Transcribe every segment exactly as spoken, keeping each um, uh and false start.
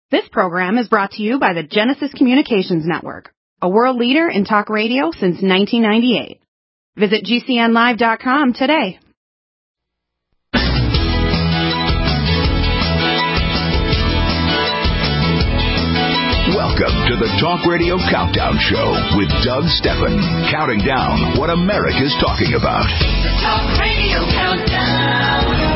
This program is brought to you by the Genesis Communications Network, a world leader in talk radio since nineteen ninety-eight. Visit G C N live dot com today. Welcome to the Talk Radio Countdown Show with Doug Stephan, counting down what America's talking about. The Talk Radio Countdown.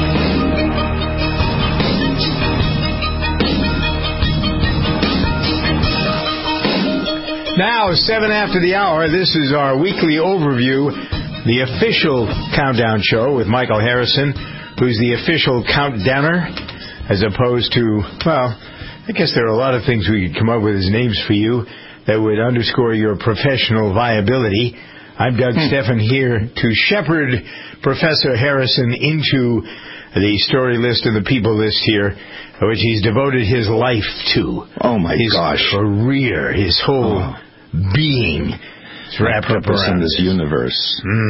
Now, seven after the hour, this is our weekly overview, the official countdown show with Michael Harrison, who's the official countdowner, as opposed to, well, I guess there are a lot of things we could come up with as names for you that would underscore your professional viability. I'm Doug hmm. Stephan here to shepherd Professor Harrison into the story list and the people list here, which he's devoted his life to. Oh, my his gosh. His career, his whole oh. being is wrapped up in this universe.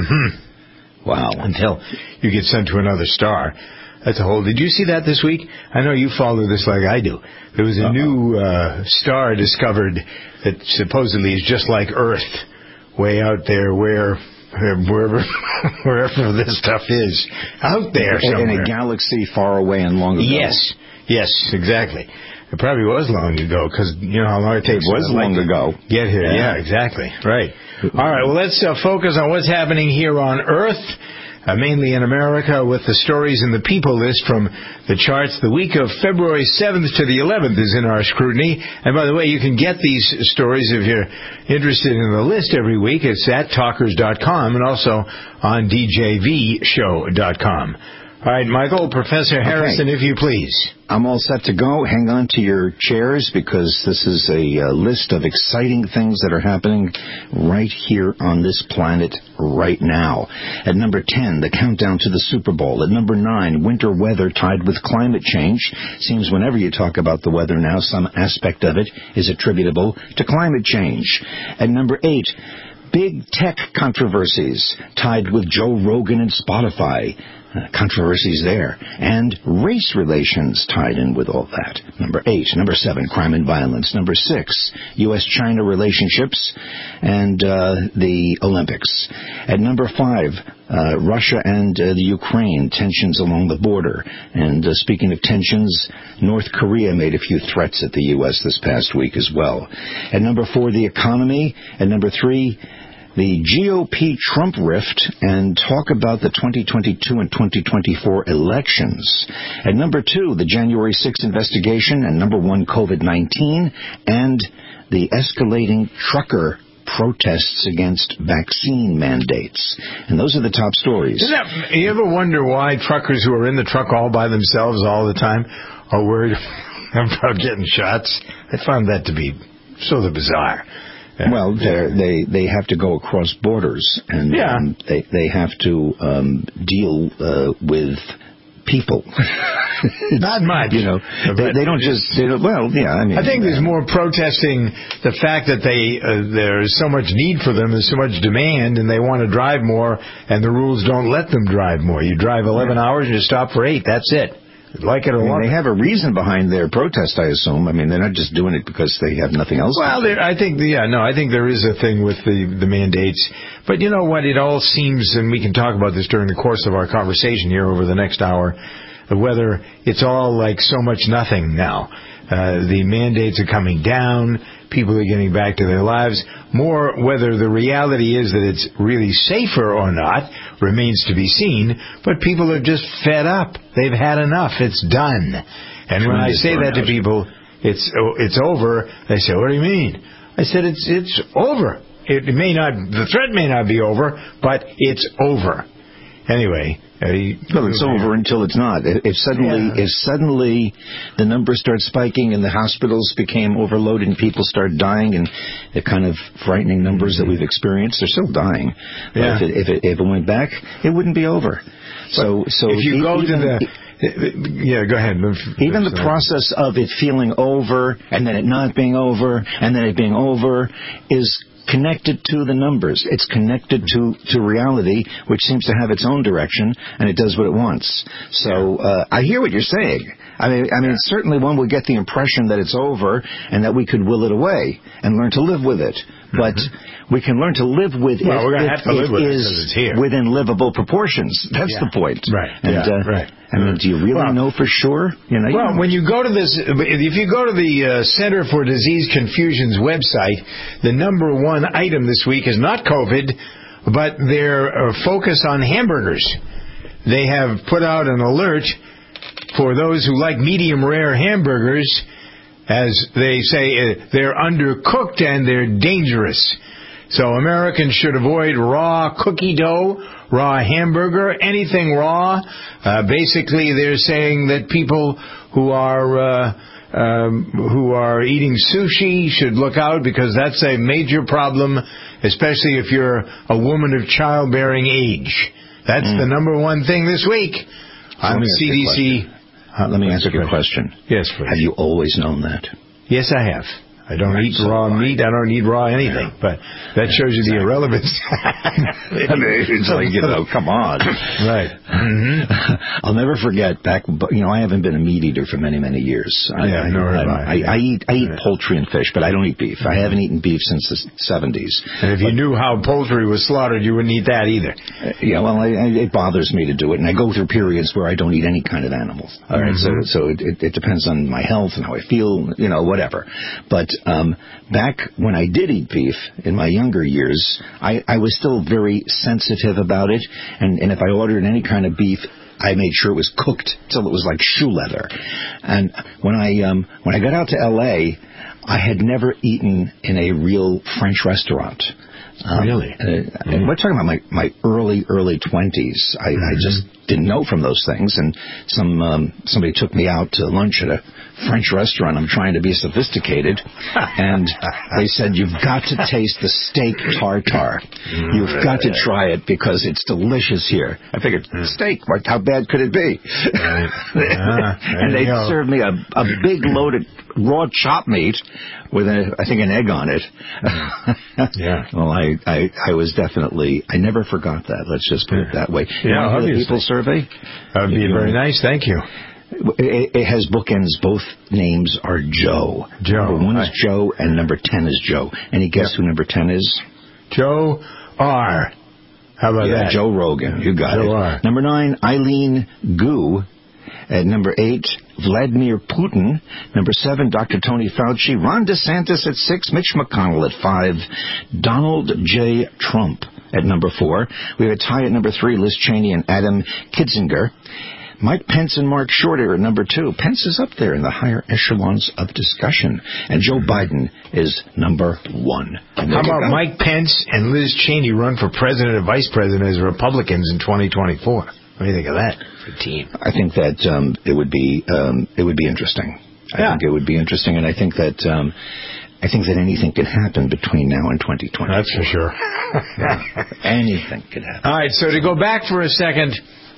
Mm-hmm. Wow. Until you get sent to another star. That's a whole... Did you see that this week? I know you follow this like I do. There was a Uh-oh. new uh, star discovered that supposedly is just like Earth, way out there where... wherever wherever this stuff is. Out there somewhere. In a galaxy far away and long ago. Yes. Yes, exactly. It probably was long ago, because you know how long it takes. It was long ago. Get here. Yeah, yeah exactly. Right. All right, well, let's uh, focus on what's happening here on Earth. Uh, mainly in America, with the stories in the people list from the charts. The week of February seventh to the eleventh is in our scrutiny. And by the way, you can get these stories if you're interested in the list every week. It's at talkers dot com and also on D J V show dot com. All right, Michael, Professor Harrison, okay. if you please. I'm all set to go. Hang on to your chairs because this is a uh, list of exciting things that are happening right here on this planet right now. At number ten, the countdown to the Super Bowl. At number nine, winter weather tied with climate change. Seems whenever you talk about the weather now, some aspect of it is attributable to climate change. At number eight, big tech controversies tied with Joe Rogan and Spotify. Uh, controversies there. And race relations tied in with all that. Number eight. Number seven, crime and violence. Number six, U S China relationships and uh, the Olympics. At number five, uh, Russia and uh, the Ukraine, tensions along the border. And uh, speaking of tensions, North Korea made a few threats at the U S this past week as well. At number four, the economy. At number three, the G O P Trump rift, and talk about the twenty twenty-two and twenty twenty-four elections. At number two, the January sixth investigation, and number one, COVID nineteen, and the escalating trucker protests against vaccine mandates. And those are the top stories. That, you ever wonder why truckers who are in the truck all by themselves all the time are worried about getting shots? I found that to be sort of bizarre. Yeah. Well, they they have to go across borders, and yeah. um, they they have to um, deal uh, with people. Not much, you know. They, they don't just. They don't, well, yeah. I mean, I think there's more protesting the fact that they uh, there's so much need for them, there's so much demand, and they want to drive more, and the rules don't let them drive more. You drive eleven yeah. hours and you stop for eight. That's it. Like it or I mean, not. They have a reason behind their protest, I assume. I mean, they're not just doing it because they have nothing else. Well, I think, yeah, no, I think there is a thing with the, the mandates. But you know what? It all seems, and we can talk about this during the course of our conversation here over the next hour, whether it's all like so much nothing now. Uh, the mandates are coming down. People are getting back to their lives. More whether the reality is that it's really safer or not remains to be seen. But people are just fed up. They've had enough. It's done. And when I say that to people, it's it's over, they say, "What do you mean?" I said, "It's it's over. It may not. The threat may not be over, but it's over." Anyway, uh, well, it's over until it's not. If suddenly, yeah. if suddenly the numbers start spiking and the hospitals became overloaded and people start dying, and the kind of frightening numbers that we've experienced, they're still dying. Yeah. But if it, if it if it went back, it wouldn't be over. So, but so if you go even, to the yeah, go ahead. Even the process of it feeling over and then it not being over and then it being over is connected to the numbers. It's connected to, to reality, which seems to have its own direction, and it does what it wants. So uh, I hear what you're saying. I mean, I mean, certainly one would get the impression that it's over and that we could will it away and learn to live with it. But mm-hmm. we can learn to live with well, it we're if have to live it with is it it's here. within livable proportions. That's yeah. the point. Right. And, yeah, uh, right. I mean, do you really well, know for sure? You know, well, you know. when you go to this, if you go to the uh, Center for Disease Confusion's website, the number one item this week is not COVID, but their uh, focus on hamburgers. They have put out an alert for those who like medium rare hamburgers. As they say, uh, they're undercooked and they're dangerous. So Americans should avoid raw cookie dough, raw hamburger, anything raw. Uh, basically, they're saying that people who are uh, um, who are eating sushi should look out because that's a major problem, especially if you're a woman of childbearing age. That's mm. the number one thing this week on the C D C. Uh, let me answer your question. Yes, please. Have you always known that? Yes, I have. I don't right, eat so raw I, meat. I don't eat raw anything. Yeah. But that shows you exactly. the irrelevance. I mean, it's like, you know, come on. Right. Mm-hmm. I'll never forget back, you know, I haven't been a meat eater for many, many years. Yeah, I, nor have I, I, I. I eat I eat right. poultry and fish, but I don't eat beef. I haven't eaten beef since the seventies. And if but, you knew how poultry was slaughtered, you wouldn't eat that either. Uh, yeah, well, I, I, it bothers me to do it, and I go through periods where I don't eat any kind of animals. All right, mm-hmm. so so it, it, it depends on my health and how I feel, you know, whatever. But um, back when I did eat beef in my younger years, I, I was still very sensitive about it, and, and if I ordered any kind of beef, I made sure it was cooked till it was like shoe leather. And when I um, when I got out to L A, I had never eaten in a real French restaurant. Um, really? Uh, mm-hmm. We're talking about my, my early, early twenties. I, mm-hmm. I just didn't know from those things. And some um, somebody took me out to lunch at a French restaurant. I'm trying to be sophisticated. And they said, you've got to taste the steak tartare. Mm-hmm. You've got to try it because it's delicious here. I figured, mm-hmm. steak, what, how bad could it be? Right. Uh, and they served me a, a big load of raw chopped meat with, a, I think, an egg on it. Yeah. Well, I, I, I was definitely, I never forgot that. Let's just put it that way. You yeah, want to hear the people survey? That would be you very know. nice. Thank you. It, it has bookends. Both names are Joe. Joe. Number one is Joe, and number ten is Joe. Any guess yep. who number ten is? Joe R. How about yeah, that? Joe Rogan. You got Joe it. R. Number nine, Eileen Gu. At number eight, Vladimir Putin. Number seven, Doctor Tony Fauci. Ron DeSantis at six. Mitch McConnell at five. Donald J. Trump at number four. We have a tie at number three, Liz Cheney and Adam Kinzinger. Mike Pence and Mark Shorter at number two. Pence is up there in the higher echelons of discussion. And Joe Biden is number one. How about Mike Pence and Liz Cheney run for president and vice president as Republicans in twenty twenty-four? What do you think of that for a team? I think that um, it would be um, it would be interesting. I yeah. think it would be interesting, and I think that um, I think that anything can happen between now and twenty twenty. That's for sure. Yeah. Anything could happen. All right, so to go back for a second,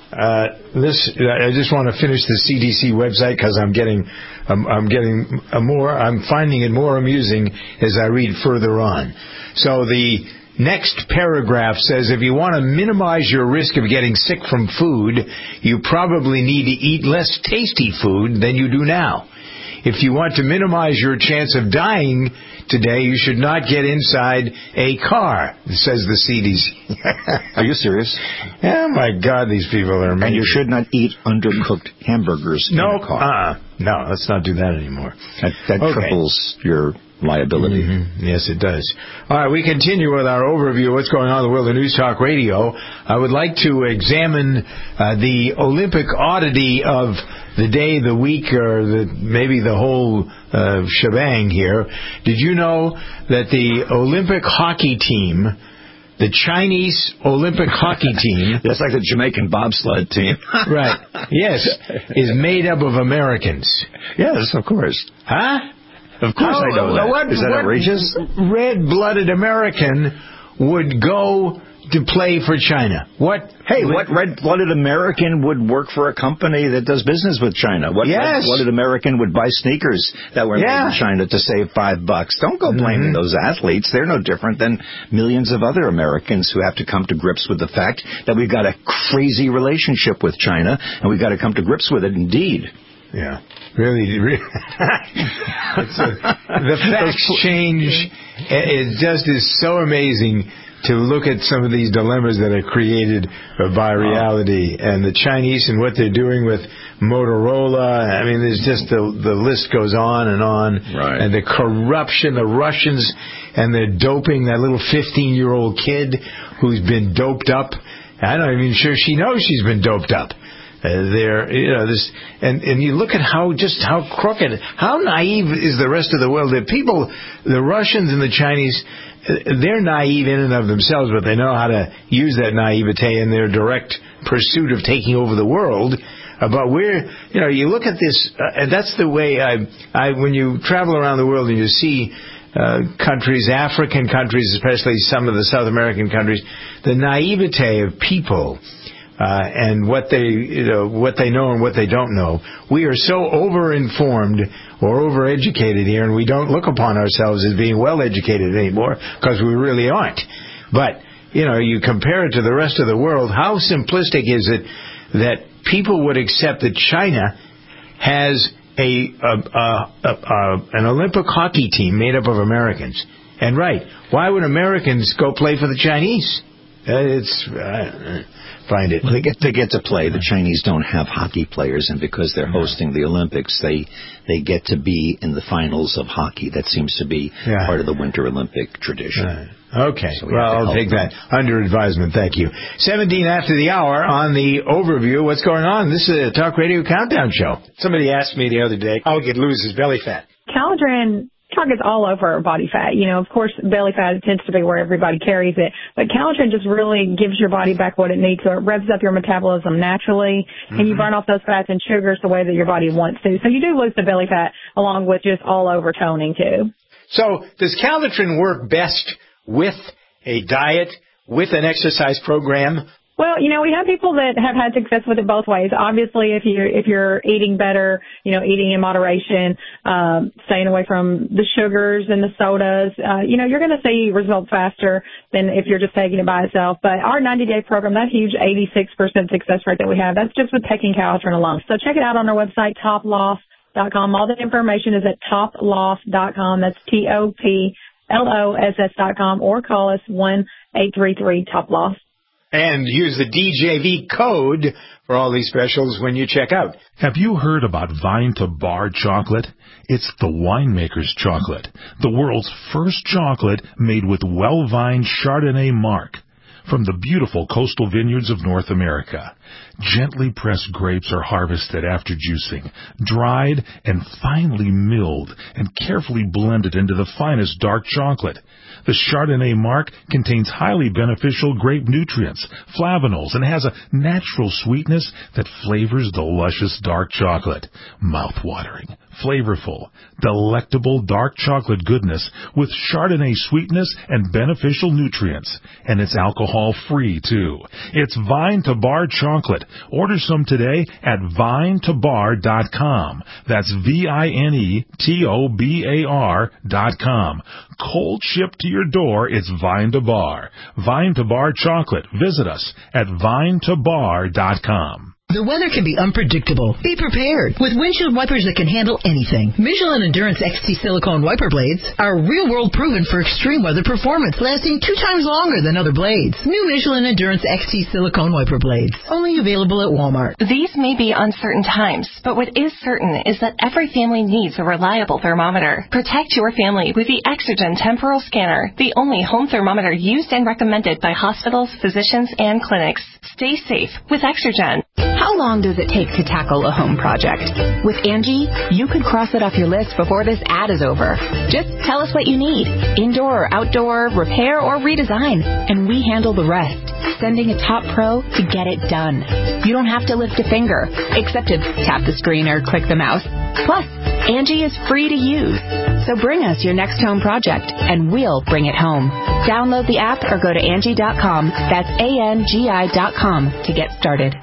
uh, this I just want to finish the C D C website because I'm getting um, I'm getting a more I'm finding it more amusing as I read further on. So the next paragraph says, if you want to minimize your risk of getting sick from food, you probably need to eat less tasty food than you do now. If you want to minimize your chance of dying today, you should not get inside a car, says the C D C. Are you serious? Oh, my God, these people are amazing. And you should not eat undercooked hamburgers no, in a car. Uh-uh. No, let's not do that anymore. That, that okay. triples your liability. Mm-hmm. Yes, it does. All right, we continue with our overview of what's going on in the world of News Talk Radio. I would like to examine uh, the Olympic oddity of the day, the week, or the, maybe the whole uh, shebang here. Did you know that the Olympic hockey team, the Chinese Olympic hockey team... That's like the Jamaican bobsled team. Right. Yes. Is made up of Americans. Yes, of course. Huh? Of course oh, I know that. What, Is that what outrageous? Red-blooded American would go to play for China? What? Hey, what red-blooded American would work for a company that does business with China? What yes. red-blooded American would buy sneakers that were yeah. made in China to save five bucks? Don't go blaming mm-hmm. those athletes. They're no different than millions of other Americans who have to come to grips with the fact that we've got a crazy relationship with China, and we've got to come to grips with it indeed. Yeah, really. really. it's a, the facts change. It just is so amazing to look at some of these dilemmas that are created by reality, and the Chinese and what they're doing with Motorola. I mean, there's just the the list goes on and on. Right. And the corruption, the Russians, and they're doping that little fifteen-year-old kid who's been doped up. I'm not even sure she knows she's been doped up. Uh, there, you know, this, and and you look at how just how crooked, how naive is the rest of the world. The people, the Russians and the Chinese, they're naive in and of themselves, but they know how to use that naivete in their direct pursuit of taking over the world. Uh, but we're, you know, you look at this, uh, and that's the way I, I, when you travel around the world and you see uh, countries, African countries, especially some of the South American countries, the naivete of people. Uh, and what they, you know, what they know and what they don't know. We are so over-informed or over-educated here, and we don't look upon ourselves as being well-educated anymore because we really aren't. But, you know, you compare it to the rest of the world, how simplistic is it that people would accept that China has a, a, a, a, a an Olympic hockey team made up of Americans? And right, why would Americans go play for the Chinese? Uh, it's... Uh, Find it. Well, they get they get to play. The Chinese don't have hockey players, and because they're hosting the Olympics, they they get to be in the finals of hockey. That seems to be yeah. part of the Winter Olympic tradition. Right. Okay. So we well, I'll take them. that under advisement. Thank you. seventeen after the hour on the overview. What's going on? This is a Talk Radio Countdown show. Somebody asked me the other day how he could lose his belly fat. Calitrin targets all over body fat. You know, of course, belly fat tends to be where everybody carries it, but Calitrin just really gives your body back what it needs, so it revs up your metabolism naturally, mm-hmm. and you burn off those fats and sugars the way that your body wants to. So you do lose the belly fat along with just all over toning too. So does Calitrin work best with a diet, with an exercise program? Well, you know, we have people that have had success with it both ways. Obviously, if you're, if you're eating better, you know, eating in moderation, um, staying away from the sugars and the sodas, uh, you know, you're going to see results faster than if you're just taking it by itself. But our ninety-day program, that huge eighty-six percent success rate that we have, that's just with taking Calitrin alone. So check it out on our website, top loss dot com. All the information is at top loss dot com. That's T O P L O S S dot com, or call us one eight three three top loss. And use the D J V code for all these specials when you check out. Have you heard about Vine to Bar chocolate? It's the winemaker's chocolate, the world's first chocolate made with well-vined Chardonnay marc from the beautiful coastal vineyards of North America. Gently pressed grapes are harvested after juicing, dried and finely milled and carefully blended into the finest dark chocolate. The Chardonnay marc contains highly beneficial grape nutrients, flavanols, and has a natural sweetness that flavors the luscious dark chocolate. Mouth-watering, flavorful, delectable dark chocolate goodness with Chardonnay sweetness and beneficial nutrients. And it's alcohol-free, too. It's Vine to Bar chocolate. Order some today at vine to bar dot com. That's V I N E T O B A R dot com. Cold shipped to your door, it's Vine to Bar. Vine to Bar chocolate. Visit us at vine to bar dot com. The weather can be unpredictable. Be prepared with windshield wipers that can handle anything. Michelin Endurance X T silicone wiper blades are real-world proven for extreme weather performance, lasting two times longer than other blades. New Michelin Endurance X T silicone wiper blades, only available at Walmart. These may be uncertain times, but what is certain is that every family needs a reliable thermometer. Protect your family with the Exergen Temporal Scanner, the only home thermometer used and recommended by hospitals, physicians, and clinics. Stay safe with Exergen. How long does it take to tackle a home project? With Angie, you could cross it off your list before this ad is over. Just tell us what you need, indoor or outdoor, repair or redesign, and we handle the rest, sending a top pro to get it done. You don't have to lift a finger, except to tap the screen or click the mouse. Plus, Angie is free to use. So bring us your next home project, and we'll bring it home. Download the app or go to Angie dot com. That's A N G I dot com to get started.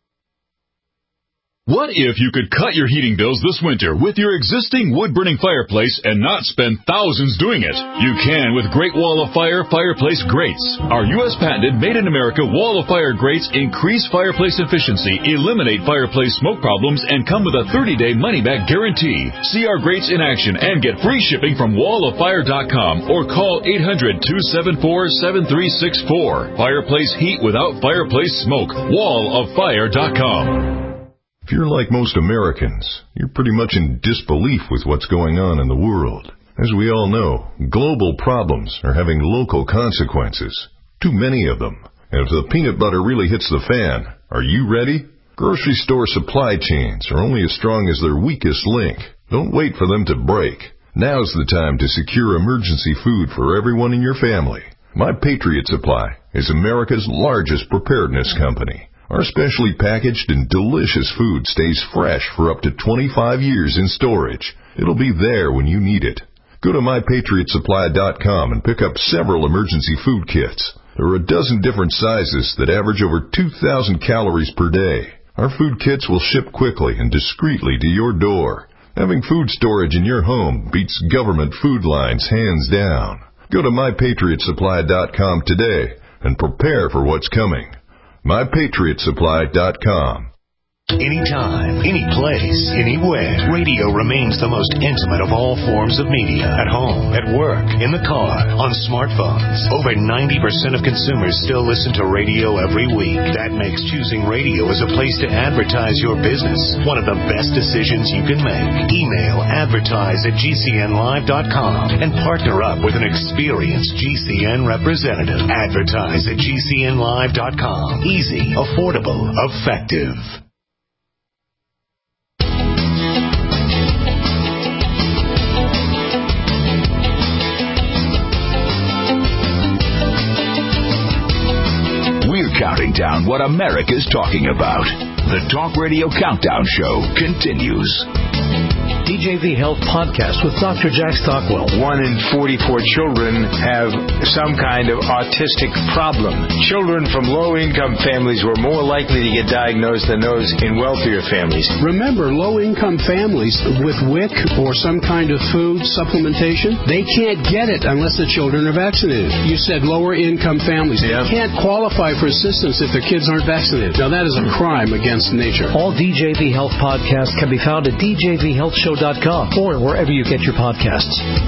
What if you could cut your heating bills this winter with your existing wood-burning fireplace and not spend thousands doing it? You can with Great Wall of Fire Fireplace Grates. Our U S patented made-in-America Wall of Fire grates increase fireplace efficiency, eliminate fireplace smoke problems, and come with a thirty-day money-back guarantee. See our grates in action and get free shipping from wall of fire dot com or call eight hundred, two seven four, seven three six four. Fireplace heat without fireplace smoke. wall of fire dot com. If you're like most Americans, you're pretty much in disbelief with what's going on in the world. As we all know, global problems are having local consequences. Too many of them. And if the peanut butter really hits the fan, are you ready? Grocery store supply chains are only as strong as their weakest link. Don't wait for them to break. Now's the time to secure emergency food for everyone in your family. My Patriot Supply is America's largest preparedness company. Our specially packaged and delicious food stays fresh for up to twenty-five years in storage. It'll be there when you need it. Go to my patriot supply dot com and pick up several emergency food kits. There are a dozen different sizes that average over two thousand calories per day. Our food kits will ship quickly and discreetly to your door. Having food storage in your home beats government food lines hands down. Go to my patriot supply dot com today and prepare for what's coming. my patriot supply dot com. Anytime, any place, anywhere, radio remains the most intimate of all forms of media. At home, at work, in the car, on smartphones. Over ninety percent of consumers still listen to radio every week. That makes choosing radio as a place to advertise your business one of the best decisions you can make. Email advertise at G C N live dot com and partner up with an experienced G C N representative. Advertise at G C N live dot com. Easy, affordable, effective. Counting down what America's talking about. The Talk Radio Countdown Show continues. D J V Health Podcast with Doctor Jack Stockwell. One in forty-four children have some kind of autistic problem. Children from low-income families were more likely to get diagnosed than those in wealthier families. Remember, low-income families with W I C or some kind of food supplementation, they can't get it unless the children are vaccinated. You said lower-income families. Yep. They can't qualify for assistance if their kids aren't vaccinated. Now, that is a crime against nature. All D J V Health podcasts can be found at D J V Health Show dot com or wherever you get your podcasts.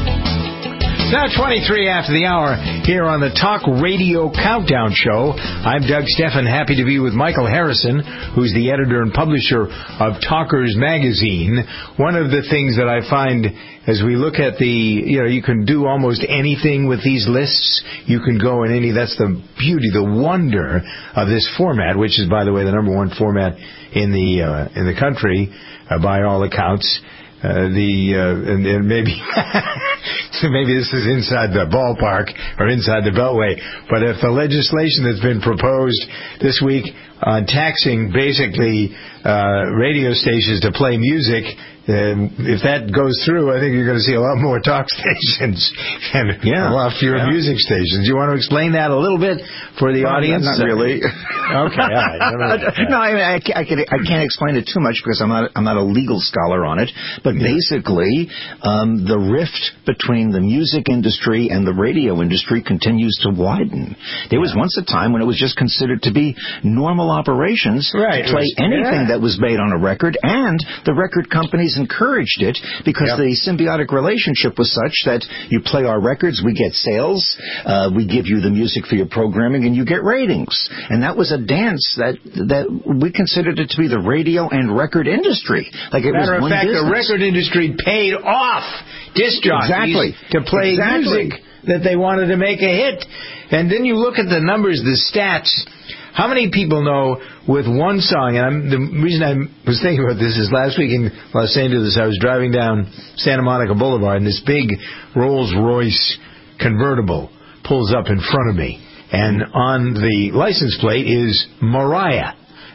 Now twenty-three after the hour here on the Talk Radio Countdown Show. I'm Doug Steffen, happy to be with Michael Harrison, who's the editor and publisher of Talkers Magazine. One of the things that I find as we look at the, you know, you can do almost anything with these lists. You can go in any, that's the beauty, the wonder of this format, which is, by the way, the number one format in the, uh, in the country, uh, by all accounts. Uh, the uh, and, and maybe so maybe this is inside the ballpark or inside the beltway, but if the legislation that's been proposed this week on taxing basically uh, radio stations to play music, uh, if that goes through, I think you're going to see a lot more talk stations and yeah, a lot fewer yeah. music stations. You want to explain that a little bit for the well, audience? Not really. Okay, all right. No, I, mean, I, I, can, I can't explain it too much because I'm not I'm not a legal scholar on it. But yeah. basically, um, the rift between the music industry and the radio industry continues to widen. There yeah. was once a time when it was just considered to be normal operations right. to play was, anything yeah. that was made on a record, and the record companies encouraged it because yep. the symbiotic relationship was such that you play our records, we get sales, uh, we give you the music for your programming, and you get ratings. And that was a dance that that we considered it to be the radio and record industry. Like it Matter was of one fact, business. the record industry paid off disc jockeys exactly. to play exactly. music that they wanted to make a hit. And then you look at the numbers, the stats. How many people know with one song, and I'm, the reason I was thinking about this is last week in Los Angeles, I was driving down Santa Monica Boulevard, and this big Rolls-Royce convertible pulls up in front of me. And on the license plate is Mariah.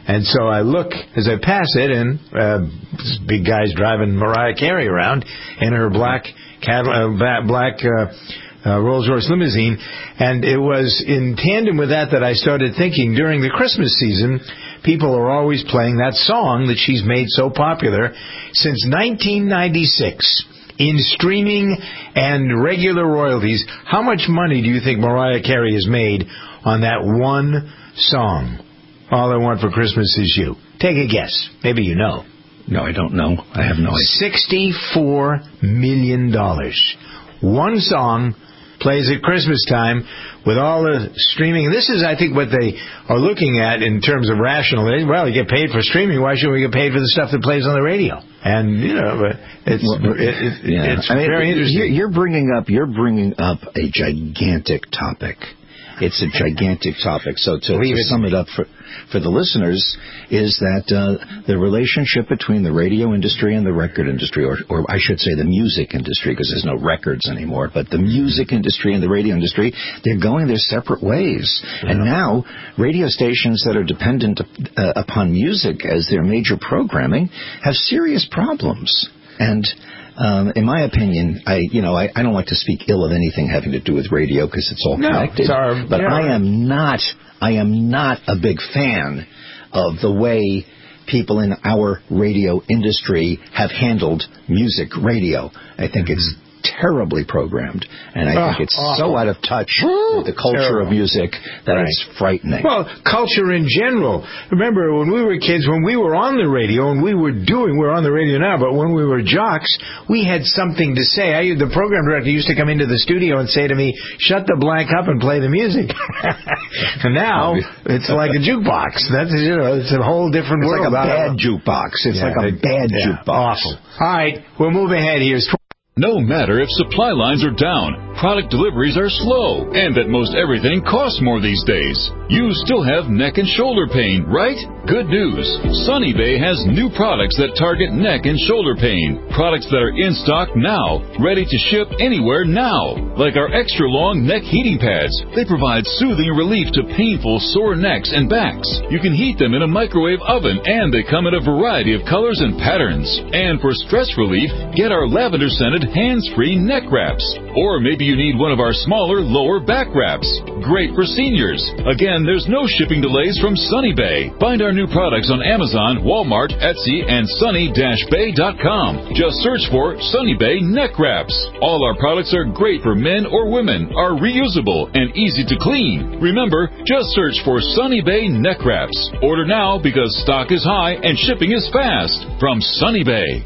And so I look as I pass it, and uh, this big guy's driving Mariah Carey around in her black Cadillac, uh, black uh, uh, Rolls-Royce limousine. And it was in tandem with that that I started thinking during the Christmas season, people are always playing that song that she's made so popular since nineteen ninety-six. In streaming and regular royalties, how much money do you think Mariah Carey has made on that one song? All I Want for Christmas Is You. Take a guess. Maybe you know. No, I don't know. I have no idea. sixty-four million dollars. One song plays at Christmas time with all the streaming. This is, I think, what they are looking at in terms of rational. Well, you get paid for streaming. Why shouldn't we get paid for the stuff that plays on the radio? And, you know, it's, well, it, it, yeah. it's I mean, very interesting. You're bringing up, you're bringing up a gigantic topic. It's a gigantic topic. So to, to sum it up for for the listeners is that uh, the relationship between the radio industry and the record industry, or, or I should say the music industry, because there's no records anymore, but the music industry and the radio industry, they're going their separate ways. Yeah. And now radio stations that are dependent uh, upon music as their major programming have serious problems. And Um, in my opinion, I you know I, I don't like to speak ill of anything having to do with radio because it's all no, connected. It's our, but yeah. I am not I am not a big fan of the way people in our radio industry have handled music radio. I think mm-hmm. it's terribly programmed, and I oh, think it's awful. so out of touch with the culture Terrible. of music that right. it's frightening. Well, culture in general. Remember, when we were kids, when we were on the radio, and we were doing, we're on the radio now, but when we were jocks, we had something to say. I, the program director used to come into the studio and say to me, shut the blank up and play the music. And now, it's like a jukebox. That's, you know, it's a whole different it's world. It's like a bad jukebox. It's yeah, like a it, bad yeah, jukebox. Awful. All right, we'll move ahead. Here's No matter if supply lines are down, product deliveries are slow, and that most everything costs more these days, you still have neck and shoulder pain, right? Good news. Sunny Bay has new products that target neck and shoulder pain. Products that are in stock now, ready to ship anywhere now. Like our extra long neck heating pads. They provide soothing relief to painful sore necks and backs. You can heat them in a microwave oven, and they come in a variety of colors and patterns. And for stress relief, get our lavender scented hands-free neck wraps. Or maybe you need one of our smaller lower back wraps. Great for seniors. Again, there's no shipping delays from Sunny Bay. Find our new products on Amazon, Walmart, Etsy, and sunny dash bay dot com. Just search for Sunny Bay neck wraps. All our products are great for men or women, are reusable, and easy to clean. Remember, just search for Sunny Bay neck wraps. Order now because stock is high and shipping is fast. From Sunny Bay.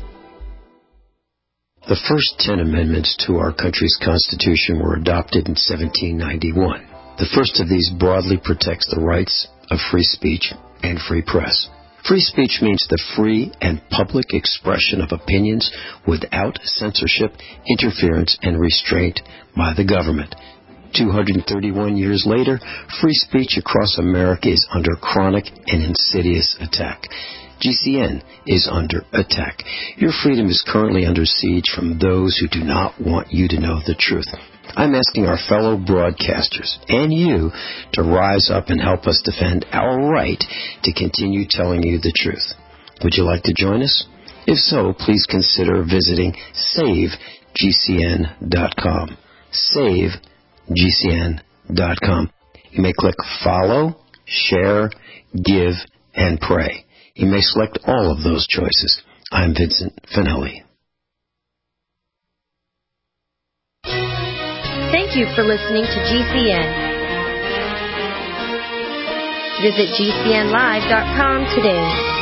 The first ten amendments to our country's Constitution were adopted in seventeen ninety-one. The first of these broadly protects the rights of free speech and free press. Free speech means the free and public expression of opinions without censorship, interference, and restraint by the government. two hundred thirty-one years later, free speech across America is under chronic and insidious attack. G C N is under attack. Your freedom is currently under siege from those who do not want you to know the truth. I'm asking our fellow broadcasters and you to rise up and help us defend our right to continue telling you the truth. Would you like to join us? If so, please consider visiting save G C N dot com. save G C N dot com. You may click follow, share, give, and pray. You may select all of those choices. I'm Vincent Finelli. Thank you for listening to G C N. Visit G C N live dot com today.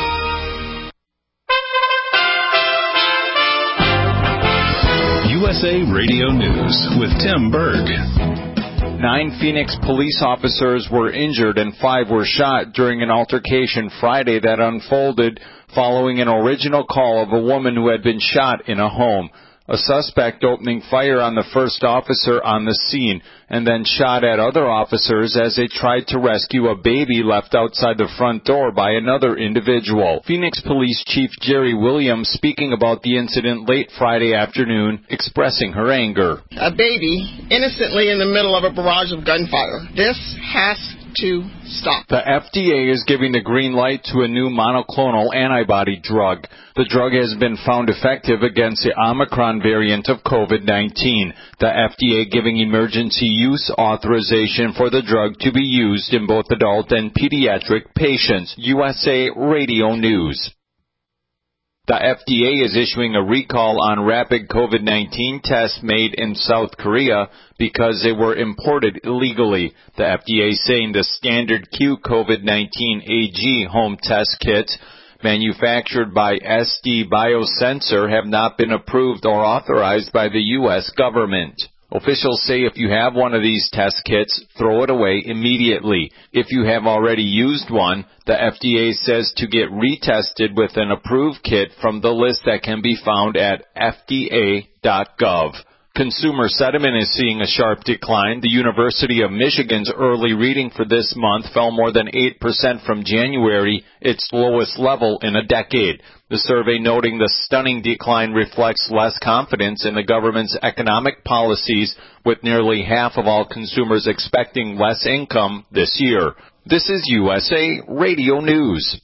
U S A Radio News with Tim Berg. Nine Phoenix police officers were injured and five were shot during an altercation Friday that unfolded following an original call of a woman who had been shot in a home. A suspect opening fire on the first officer on the scene and then shot at other officers as they tried to rescue a baby left outside the front door by another individual. Phoenix Police Chief Jerry Williams speaking about the incident late Friday afternoon, expressing her anger. A baby innocently in the middle of a barrage of gunfire. This has to stop. The F D A is giving the green light to a new monoclonal antibody drug. The drug has been found effective against the Omicron variant of COVID nineteen. The F D A giving emergency use authorization for the drug to be used in both adult and pediatric patients. U S A Radio News. The F D A is issuing a recall on rapid COVID nineteen tests made in South Korea because they were imported illegally. The F D A saying the Standard Q COVID nineteen A G home test kits manufactured by S D Biosensor have not been approved or authorized by the U S government. Officials say if you have one of these test kits, throw it away immediately. If you have already used one, the F D A says to get retested with an approved kit from the list that can be found at F D A dot gov. Consumer sentiment is seeing a sharp decline. The University of Michigan's early reading for this month fell more than eight percent from January, its lowest level in a decade. The survey noting the stunning decline reflects less confidence in the government's economic policies, with nearly half of all consumers expecting less income this year. This is U S A Radio News.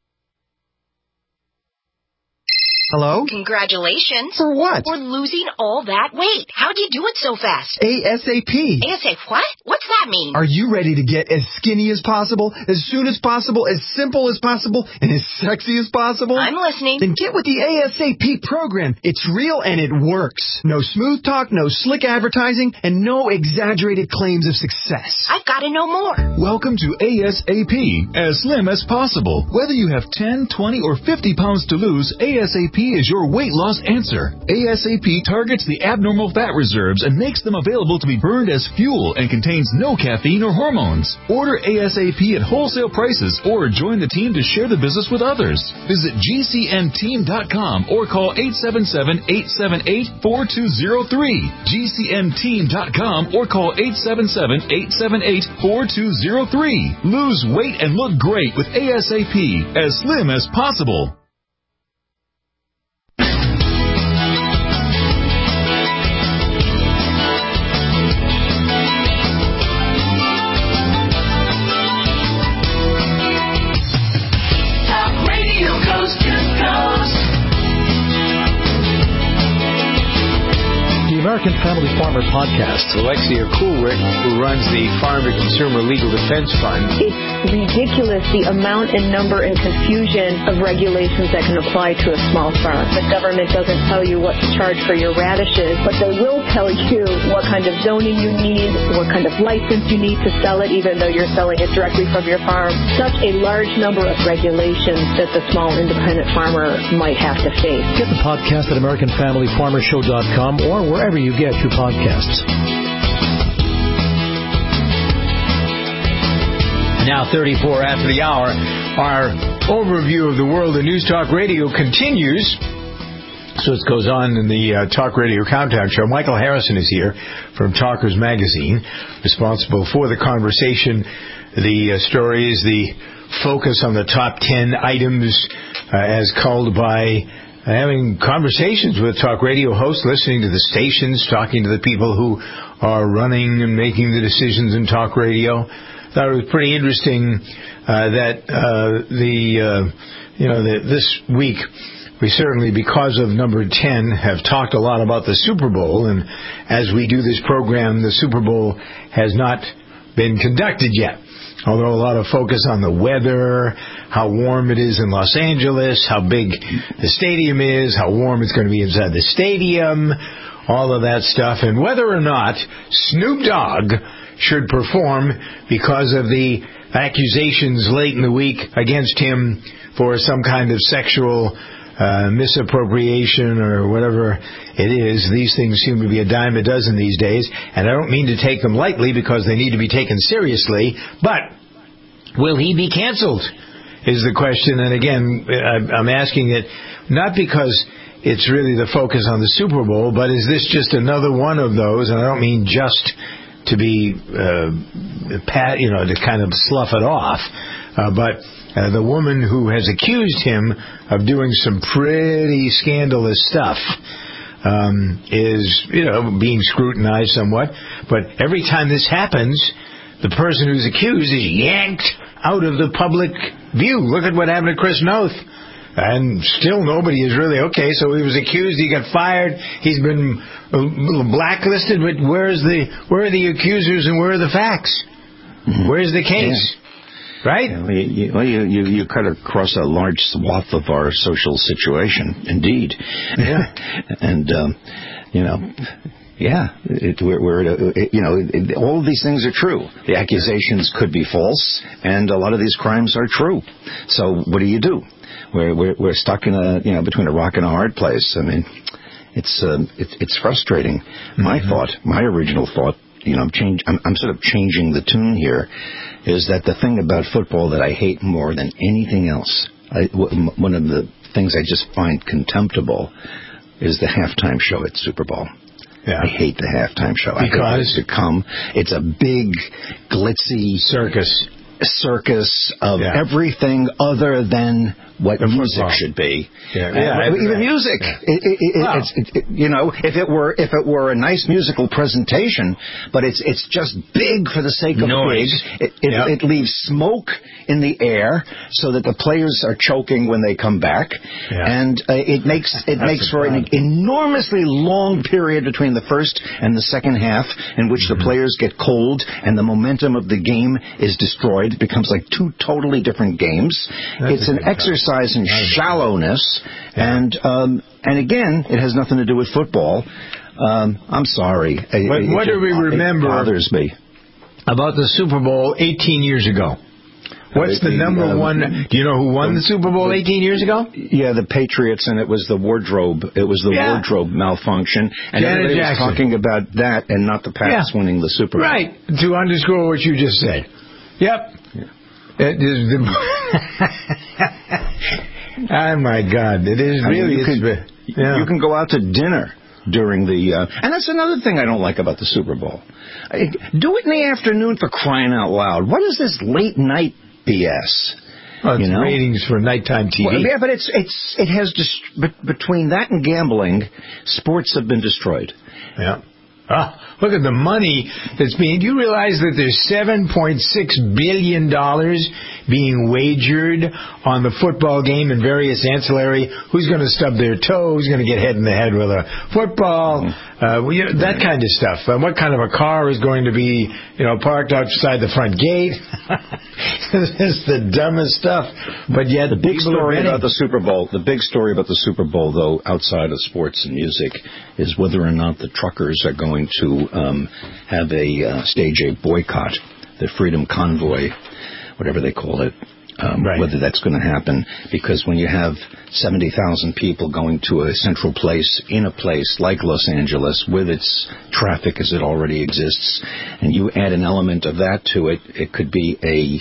Hello? Congratulations. For what? For losing all that weight. How'd you do it so fast? ASAP. ASAP what? What's that mean? Are you ready to get as skinny as possible, as soon as possible, as simple as possible, and as sexy as possible? I'm listening. Then get with the ASAP program. It's real and it works. No smooth talk, no slick advertising, and no exaggerated claims of success. I've got to know more. Welcome to ASAP, as slim as possible. Whether you have ten, twenty, or fifty pounds to lose, ASAP is your weight loss answer. ASAP targets the abnormal fat reserves and makes them available to be burned as fuel and contains no caffeine or hormones. Order ASAP at wholesale prices or join the team to share the business with others. Visit G C N team dot com or call eight seven seven, eight seven eight, four two zero three. G C N team dot com or call eight seven seven, eight seven eight, four two zero three. Lose weight and look great with ASAP, as slim as possible. American Family Farmer Podcast. Alexia Coolwick, who runs the Farm to Consumer Legal Defense Fund. It's ridiculous the amount and number and confusion of regulations that can apply to a small farm. The government doesn't tell you what to charge for your radishes, but they will tell you what kind of zoning you need, what kind of license you need to sell it, even though you're selling it directly from your farm. Such a large number of regulations that the small independent farmer might have to face. Get the podcast at American Family Farmer Show dot com or wherever you get your podcasts. Now thirty-four after the hour, our overview of the world of News Talk Radio continues. So it goes on in the uh, Talk Radio Countdown Show. Michael Harrison is here from Talkers Magazine, responsible for the conversation, the uh, stories, the focus on the top ten items uh, as called by having conversations with talk radio hosts, listening to the stations, talking to the people who are running and making the decisions in talk radio. Thought it was pretty interesting uh, that uh, the uh, you know the, this week we certainly, because of number ten, have talked a lot about the Super Bowl, and as we do this program, the Super Bowl has not been conducted yet. Although a lot of focus on the weather, how warm it is in Los Angeles, how big the stadium is, how warm it's going to be inside the stadium, all of that stuff, and whether or not Snoop Dogg should perform because of the accusations late in the week against him for some kind of sexual uh, misappropriation or whatever it is. These things seem to be a dime a dozen these days, and I don't mean to take them lightly because they need to be taken seriously, but will he be canceled is the question. And again, I'm asking it not because it's really the focus on the Super Bowl, but is this just another one of those, and I don't mean just to be, uh, pat, you know, to kind of slough it off, uh, but Uh, the woman who has accused him of doing some pretty scandalous stuff um, is, you know, being scrutinized somewhat. But every time this happens, the person who's accused is yanked out of the public view. Look at what happened to Chris Noth. And still nobody is really, okay, so he was accused, he got fired, he's been blacklisted, but where's the, where are the accusers and where are the facts? Mm-hmm. Where's the case? Yeah. Right? Yeah, well, you, well you, you, you cut across a large swath of our social situation, indeed. Yeah. and, um, you know... Yeah, it, we're, we're it, you know, it, all of these things are true. The accusations could be false, and a lot of these crimes are true. So what do you do? We're we're, we're stuck in a you know between a rock and a hard place. I mean, it's uh, it, it's frustrating. Mm-hmm. My thought, my original thought, you know, I'm change. I'm, I'm sort of changing the tune here. Is that the thing about football that I hate more than anything else? I, w- one of the things I just find contemptible is the halftime show at Super Bowl. Yeah. I hate the halftime show. Because? I hate it to come. It's a big, glitzy circus circus of yeah. everything other than what the music football. should be. Yeah, uh, yeah even music. Yeah. It, it, it, wow. it's, it, you know, if it were if it were a nice musical presentation, but it's it's just big for the sake of Noise. big. It, it, yep. it leaves smoke in the air so that the players are choking when they come back, yeah. and uh, it makes it makes for an enormously long period between the first and the second half, in which mm-hmm. the players get cold and the momentum of the game is destroyed. It becomes like two totally different games. That's it's an exercise in shallowness, yeah. and um, and again, it has nothing to do with football. Um, I'm sorry. But it, what it, do we remember it bothers me about the Super Bowl eighteen years ago? What's the, the number uh, one? Do you know who won the, the Super Bowl eighteen years ago? Yeah, the Patriots, and it was the wardrobe. It was the yeah. wardrobe malfunction, and Janet everybody Jackson. was talking about that, and not the Pats yeah. winning the Super Bowl. Right. To underscore what you just said. Yep. Yeah. It is the oh my God! It is I really. mean, you, can, yeah. you can go out to dinner during the, uh, and that's another thing I don't like about the Super Bowl. I, do it in the afternoon, for crying out loud. What is this late night B S? Well, it's you know? ratings for nighttime T V. Well, yeah, but it's it's it has dist- be- between that and gambling, sports have been destroyed. Yeah. Ah, look at the money that's being... Do you realize that there's seven point six billion dollars being wagered on the football game and various ancillary... Who's going to stub their toe? Who's going to get hit in the head with a football? Uh, well, you know, that kind of stuff. Uh, what kind of a car is going to be, you know, parked outside the front gate? It's the dumbest stuff. But yet, the big story about the Super Bowl, the big story about the Super Bowl, though, outside of sports and music, is whether or not the truckers are going to um, have a uh, stage a boycott, the Freedom Convoy, whatever they call it. Um, right. Whether that's going to happen, because when you have seventy thousand people going to a central place in a place like Los Angeles with its traffic as it already exists, and you add an element of that to it, it could be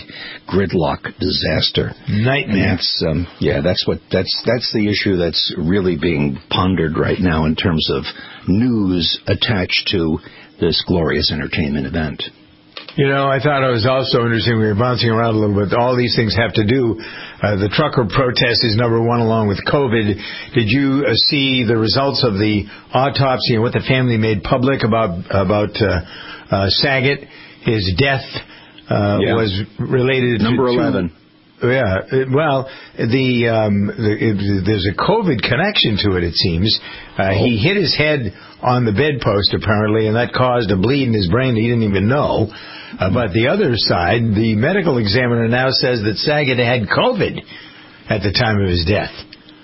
a gridlock disaster. Nightmare. And that's, um, yeah, that's what that's that's the issue that's really being pondered right now in terms of news attached to this glorious entertainment event. You know, I thought it was also interesting. We were bouncing around a little bit. All these things have to do. Uh, the trucker protest is number one, along with COVID. Did you uh, see the results of the autopsy and what the family made public about about uh, uh, Saget? His death uh, yeah. was related number to eleven. Yeah, well, the, um, the it, there's a COVID connection to it. It seems uh, oh. he hit his head on the bedpost apparently, and that caused a bleed in his brain that he didn't even know. Uh, but the other side, the medical examiner now says that Saget had COVID at the time of his death.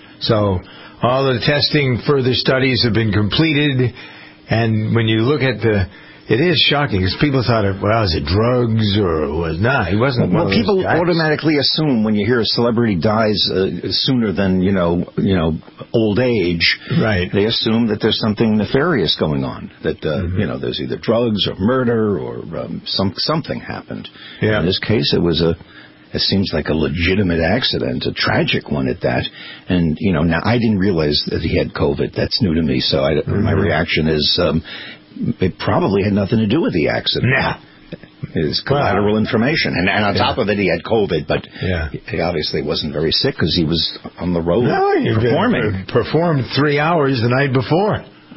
So all the testing, further studies have been completed, and when you look at the, it is shocking because people thought, well, is it drugs or was not? He wasn't. Well, one people of those guys. automatically assume when you hear a celebrity dies uh, sooner than you know, you know, old age. Right. They assume that there's something nefarious going on. That uh, mm-hmm. you know, there's either drugs or murder or um, some something happened. Yeah. In this case, it was a. It seems like a legitimate accident, a tragic one at that. And you know, now I didn't realize that he had COVID. That's new to me. So I, mm-hmm. my reaction is. Um, It probably had nothing to do with the accident. Nah. It's collateral wow. information. And, and on yeah. top of it, he had COVID, but yeah. he obviously wasn't very sick because he was on the road no, performing. Performed three hours the night before.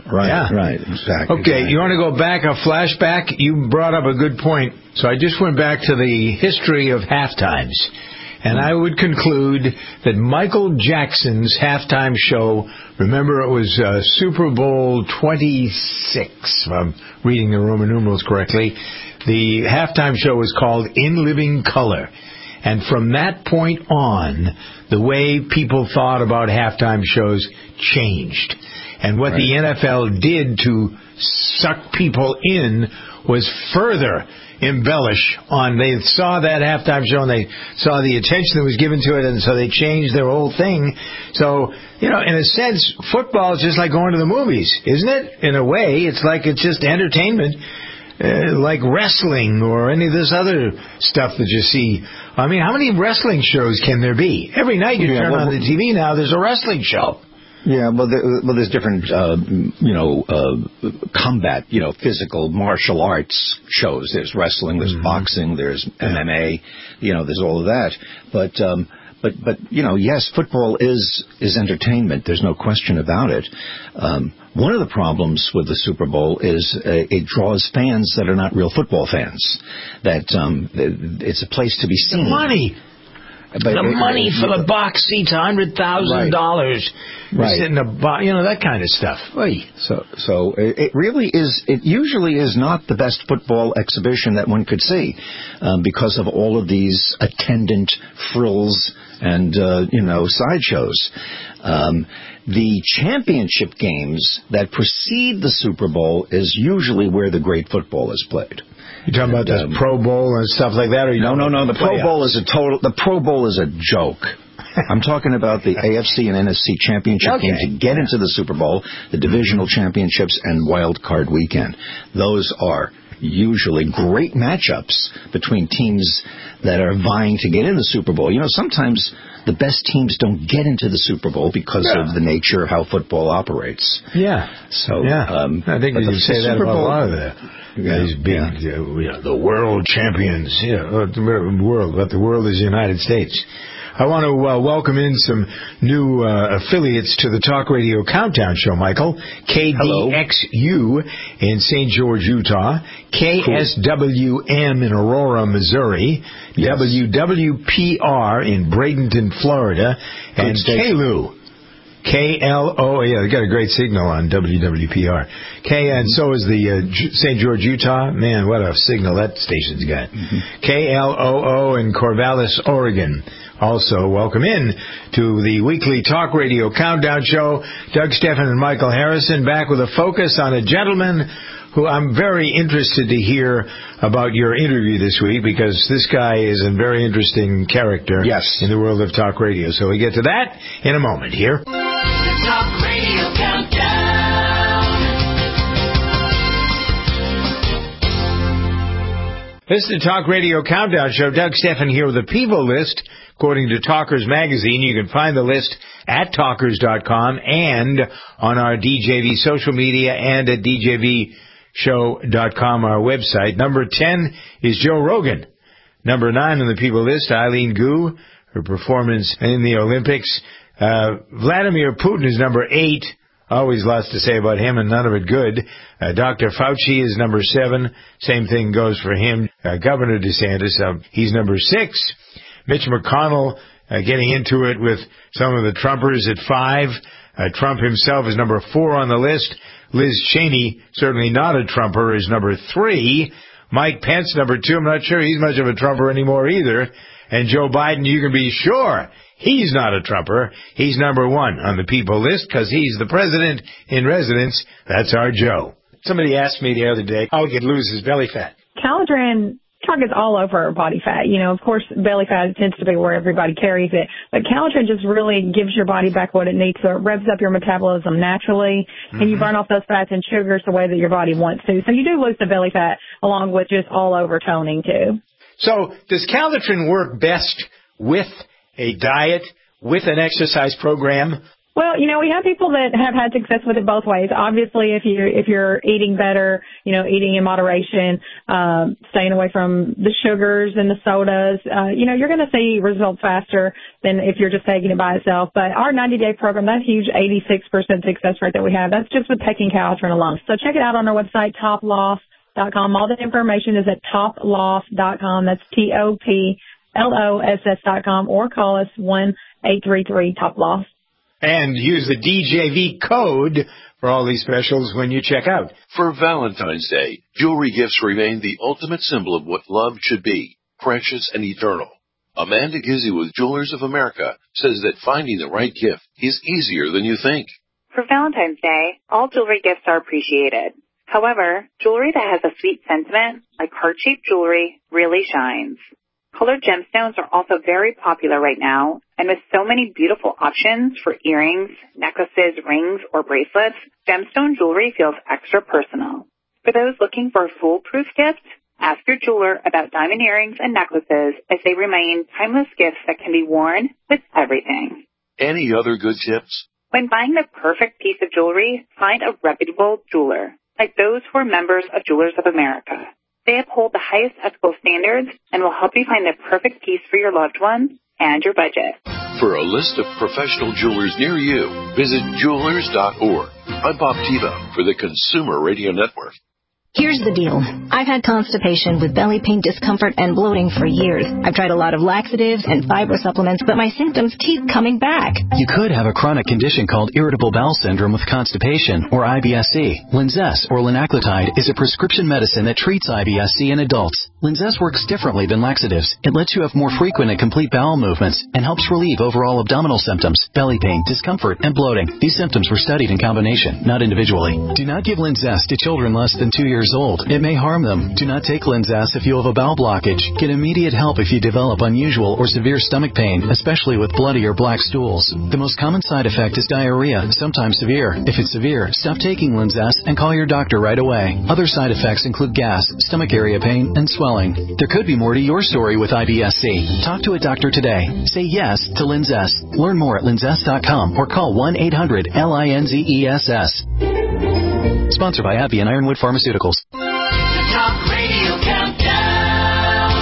Right, yeah. right, exactly. Okay, you want to go back, a flashback? You brought up a good point. So I just went back to the history of halftimes. And I would conclude that Michael Jackson's halftime show, remember it was uh, Super Bowl twenty-six, if I'm reading the Roman numerals correctly. The halftime show was called In Living Color. And from that point on, the way people thought about halftime shows changed. And what right. the N F L did to suck people in was further embellish on. They saw that halftime show and they saw the attention that was given to it, and so they changed their whole thing. So, you know, in a sense, football is just like going to the movies, isn't it? In a way, it's like it's just entertainment, uh, like wrestling or any of this other stuff that you see. I mean, how many wrestling shows can there be? Every night you yeah, turn well, on the T V now, there's a wrestling show. Yeah, well, there, well, there's different, uh, you know, uh, combat, you know, physical martial arts shows. There's wrestling, there's mm-hmm. boxing, there's M M A, you know, there's all of that. But, um, but, but, you know, yes, football is is entertainment. There's no question about it. Um, one of the problems with the Super Bowl is uh, it draws fans that are not real football fans. That um, it's a place to be seen. The money. But the it, money it, for the box seats, one hundred thousand dollars. Right. Sit in a bo- you know, that kind of stuff. Oy. So, so it really is, it usually is not the best football exhibition that one could see um, because of all of these attendant frills and, uh, you know, sideshows. Um, the championship games that precede the Super Bowl is usually where the great football is played. You talking about the um, Pro Bowl and stuff like that? Or you no, no, no. The Pro Bowl is a total. The Pro Bowl is a joke. I'm talking about the A F C and N F C championship okay. game to get into the Super Bowl, the divisional championships, and wild card weekend. Those are usually great matchups between teams that are vying to get in the Super Bowl. You know, sometimes the best teams don't get into the Super Bowl because yeah. of the nature of how football operates. Yeah. So yeah. Um, I think you say that about a lot of that. Yeah, These big, yeah. uh, you know, the world champions. Yeah, the world, but the world is the United States. I want to uh, welcome in some new uh, affiliates to the Talk Radio Countdown Show, Michael. K D X U in Saint George, Utah. K S W M in Aurora, Missouri. Yes. W W P R in Bradenton, Florida. Good and K L U. K L O, yeah, they got a great signal on W W P R. K, and so is the uh, Saint George, Utah. Man, what a signal that station's got. Mm-hmm. K L O O in Corvallis, Oregon. Also, welcome in to the weekly Talk Radio Countdown Show. Doug Steffen and Michael Harrison back with a focus on a gentleman who I'm very interested to hear about your interview this week, because this guy is a very interesting character yes. in the world of talk radio. So we get to that in a moment here. The Talk Radio Countdown. This is the Talk Radio Countdown Show. Doug Steffen here with the People List. According to Talkers Magazine, you can find the list at talkers dot com and on our D J V social media and at D J V show dot com, our website. Number ten is Joe Rogan. Number nine on the People List, Eileen Gu, her performance in the Olympics. Uh, Vladimir Putin is number eight. Always lots to say about him and none of it good. Uh, Doctor Fauci is number seven. Same thing goes for him. Uh, Governor DeSantis, uh, he's number six. Mitch McConnell uh, getting into it with some of the Trumpers at five. Uh, Trump himself is number four on the list. Liz Cheney, certainly not a Trumper, is number three. Mike Pence, number two. I'm not sure he's much of a Trumper anymore either. And Joe Biden, you can be sure he's not a Trumper. He's number one on the People List because he's the president in residence. That's our Joe. Somebody asked me the other day how he could lose his belly fat. Calitrin targets all over body fat. You know, of course, belly fat tends to be where everybody carries it, but Calitrin just really gives your body back what it needs, so it revs up your metabolism naturally, mm-hmm. and you burn off those fats and sugars the way that your body wants to. So you do lose the belly fat along with just all over toning too. So does Calitrin work best with a diet, with an exercise program? Well, you know, we have people that have had success with it both ways. Obviously, if you if you're eating better, you know, eating in moderation, um, staying away from the sugars and the sodas, uh, you know, you're going to see results faster than if you're just taking it by itself. But our ninety-day program, that huge eighty-six percent success rate that we have, that's just with taking Calotren alone. So check it out on our website, top loss dot com. All the information is at top loss dot com. That's T O P L O S S dot com, or call us one eight three three top loss. And use the D J V code for all these specials when you check out. For Valentine's Day, jewelry gifts remain the ultimate symbol of what love should be, precious and eternal. Amanda Gizzi with Jewelers of America says that finding the right gift is easier than you think. For Valentine's Day, all jewelry gifts are appreciated. However, jewelry that has a sweet sentiment, like heart-shaped jewelry, really shines. Colored gemstones are also very popular right now, and with so many beautiful options for earrings, necklaces, rings, or bracelets, gemstone jewelry feels extra personal. For those looking for a foolproof gift, ask your jeweler about diamond earrings and necklaces, as they remain timeless gifts that can be worn with everything. Any other good tips? When buying the perfect piece of jewelry, find a reputable jeweler, like those who are members of Jewelers of America. They uphold the highest ethical standards and will help you find the perfect piece for your loved one and your budget. For a list of professional jewelers near you, visit jewelers dot org. I'm Bob Tebow for the Consumer Radio Network. Here's the deal. I've had constipation with belly pain, discomfort, and bloating for years. I've tried a lot of laxatives and fiber supplements, but my symptoms keep coming back. You could have a chronic condition called irritable bowel syndrome with constipation, or I B S C. Linzess, or linaclotide, is a prescription medicine that treats I B S C in adults. Linzess works differently than laxatives. It lets you have more frequent and complete bowel movements and helps relieve overall abdominal symptoms, belly pain, discomfort, and bloating. These symptoms were studied in combination, not individually. Do not give Linzess to children less than two years old. It may harm them. Do not take Linzess if you have a bowel blockage. Get immediate help if you develop unusual or severe stomach pain, especially with bloody or black stools. The most common side effect is diarrhea, sometimes severe. If it's severe, stop taking Linzess and call your doctor right away. Other side effects include gas, stomach area pain, and swelling. There could be more to your story with I B S C. Talk to a doctor today. Say yes to Linzess. Learn more at linzess dot com or call one eight hundred L I N Z E S S. Sponsored by AbbVie and Ironwood Pharmaceuticals. The Talk Radio Countdown.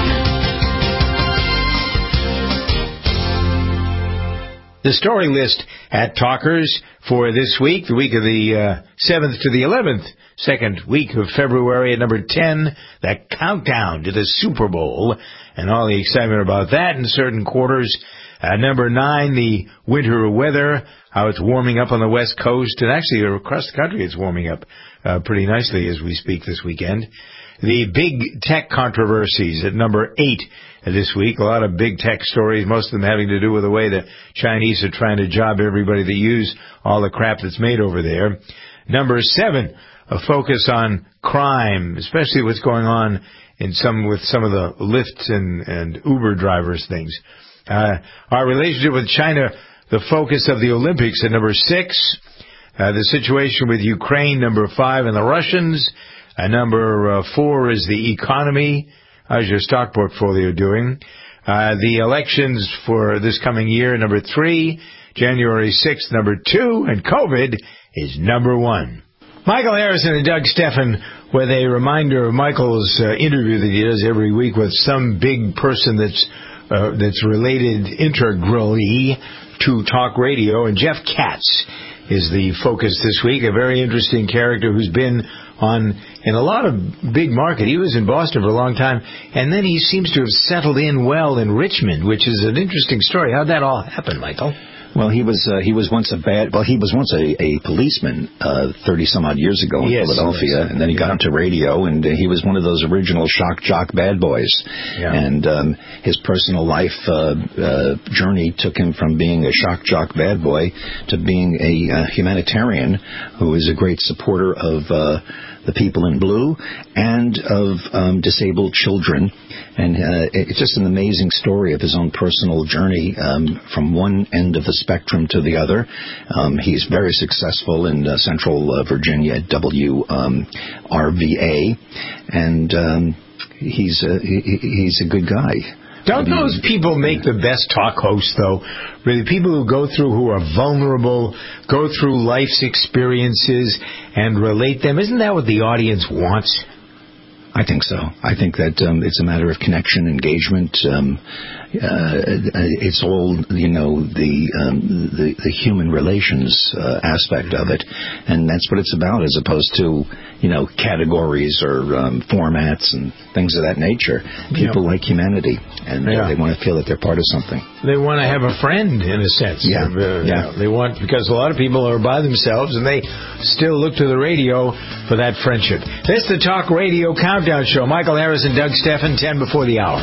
The story list at Talkers for this week, the week of the uh, seventh to the eleventh, second week of February at number ten, the countdown to the Super Bowl, and all the excitement about that in certain quarters. Uh, number nine, the winter weather, how it's warming up on the West Coast, and actually across the country it's warming up uh, pretty nicely as we speak this weekend. The big tech controversies at number eight this week. A lot of big tech stories, most of them having to do with the way the Chinese are trying to job everybody that use all the crap that's made over there. Number seven, a focus on crime, especially what's going on in some with some of the Lyft and, and Uber drivers things. Uh, our relationship with China, the focus of the Olympics at number six. Uh, the situation with Ukraine, number five, and the Russians. Uh, number uh, four is the economy. How's your stock portfolio doing? Uh, the elections for this coming year, number three. January sixth, number two. And COVID is number one. Michael Harrison and Doug Steffen with a reminder of Michael's uh, interview that he does every week with some big person that's Uh, that's related integrally to talk radio. And Jeff Katz is the focus this week, a very interesting character who's been on in a lot of big market. He was in Boston for a long time, and then he seems to have settled in well in Richmond, which is an interesting story. How'd that all happen, Michael? Well, he was uh, he was once a bad well he was once a, a policeman uh, thirty some odd years ago in yes, Philadelphia, yes. And then he got into radio, and uh, he was one of those original shock jock bad boys. Yeah. And um, his personal life uh, uh, journey took him from being a shock jock bad boy to being a uh, humanitarian who is a great supporter of uh, the people in blue and of um, disabled children. And uh, it's just an amazing story of his own personal journey um, from one end of the spectrum to the other. Um, he's very successful in uh, Central uh, Virginia at W R V A, and um, he's, a, he, he's a good guy. Don't those people make the best talk hosts, though? Really, people who go through, who are vulnerable, go through life's experiences and relate them. Isn't that what the audience wants? I think so. I think that um, it's a matter of connection, engagement. Um, uh, it's all, you know, the um, the, the human relations uh, aspect of it, and that's what it's about, as opposed to, you know, categories or um, formats and things of that nature. People yeah. like humanity, and yeah. uh, they want to feel that they're part of something. They want to have a friend, in a sense. Yeah, uh, yeah. They want, because a lot of people are by themselves, and they still look to the radio for that friendship. This is the Talk Radio Countdown Show. Michael Harris and Doug Steffen, ten before the hour.